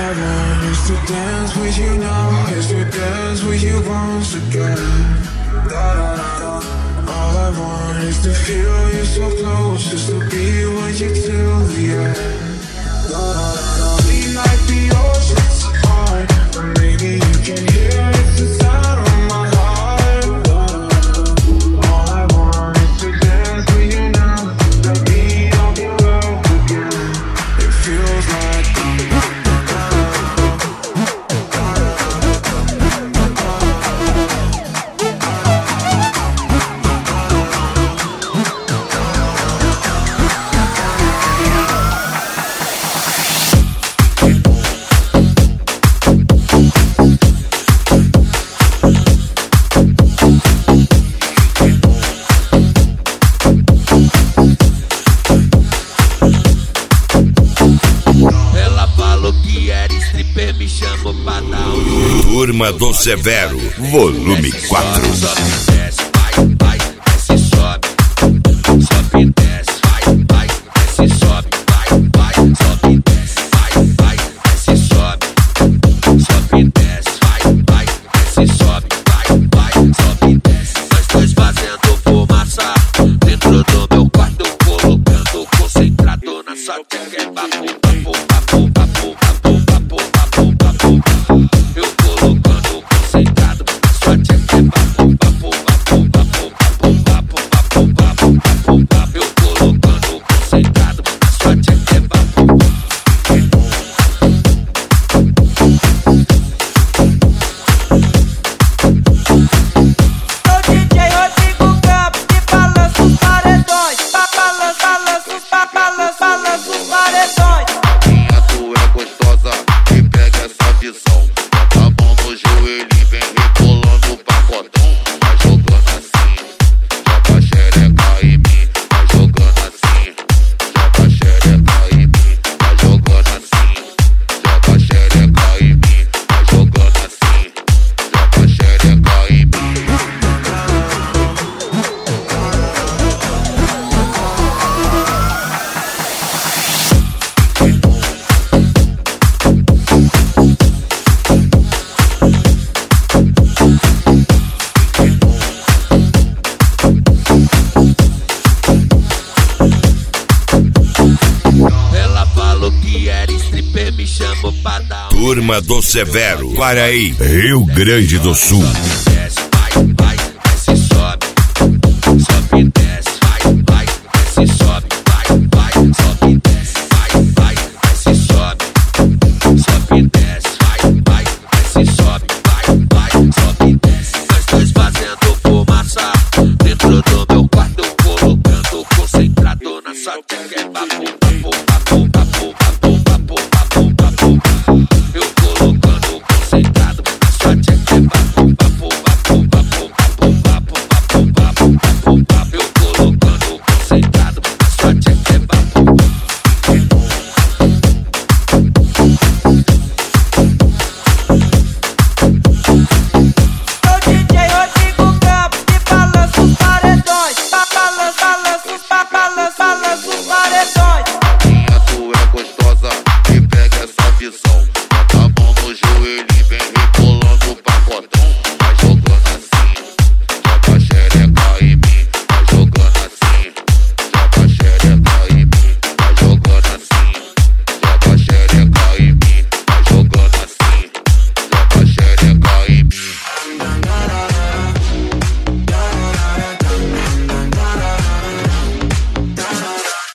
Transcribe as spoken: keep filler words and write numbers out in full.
I want is to dance with you now, is to dance with you once again. Da, da, da, da. All I want is to feel you so close, just to be with you till the end. Da, da, da, da. We might be oceans apart, but maybe you can hear it's the sound of my heart. Da, da, da, da. All I want is to dance with you now, the beat of your love again. It feels like Turma do Severo, volume quatro. Sobe, desce, vai, vai, desce, sobe. Sobe, desce, vai, vai, desce, sobe, vai, vai, sobe, desce, vai, vai, desce, sobe. Sobe, desce, vai, vai, desce, sobe, vai, vai, sobe, desce. Nós dois fazendo fumaça dentro do meu quarto, colocando concentrado na sua tcheca. É papo, papo, papo, papo, papo, papo, papo, papo. Eu colocando concentrado na sua tcheca. É papo, papo, papo, papo, papo, papo, papo, papo, papo, papo. Eu colocando concentrado na sua tcheca. É papo. Sou D J Rodrigo Campos que balança os paredões. Balança, balança os pa- balança, balança os paredões. Minha tu é gostosa e pega essa visão. Bota a mão no joelho e vem rebolando o pacotão. Vai jogando assim, joga a xereca em mim. Vai jogando assim, joga a xereca em mim. Vai jogando assim, joga a xereca em mim. Vai jogando assim, joga a xereca em mim. Ela falou que era stripper, me chamou pra dar um. Turma do Severo, Quaraí, Rio Grande do Sul. Desce, vai, vai, desce, sobe. Sobe, desce, vai, vai, desce, sobe. Vai, vai, sobe, desce, vai, vai, desce, sobe. Sobe, desce, vai, vai, desce, sobe. Vai, vai, sobe, desce. Nós dois fazendo fumaça dentro do meu quarto, colocando concentrado na sua tcheca. É papo, papo, papo, papo, papo, papo, papo, papo. Eu colocando concentrado na sua tcheca. É papo, papo, papo, papo, papo, papo, papo, papo, papo, papo. Eu colocando concentrado na sua tcheca. É papo. Sou D J Rodrigo Campos que balança os paredões. Balança, balança os pa- balança, balança os paredões. Minha tu é gostosa e pega essa visão. Bota a mão no joelho